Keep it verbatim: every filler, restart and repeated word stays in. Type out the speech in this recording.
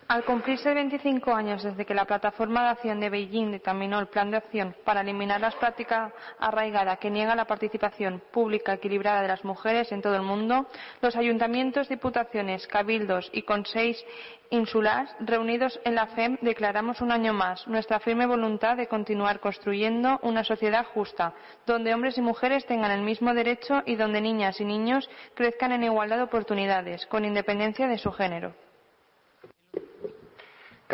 Al cumplirse veinticinco años desde que la Plataforma de Acción de Beijing dictaminó el Plan de Acción para eliminar la práctica arraigada que niega la participación pública equilibrada de las mujeres en todo el mundo, los ayuntamientos, diputaciones, cabildos y consells insulars reunidos en la F E M declaramos un año más nuestra firme voluntad de continuar construyendo una sociedad justa, donde hombres y mujeres tengan el mismo derecho y donde niñas y niños crezcan en igualdad de oportunidades, con independencia de su género.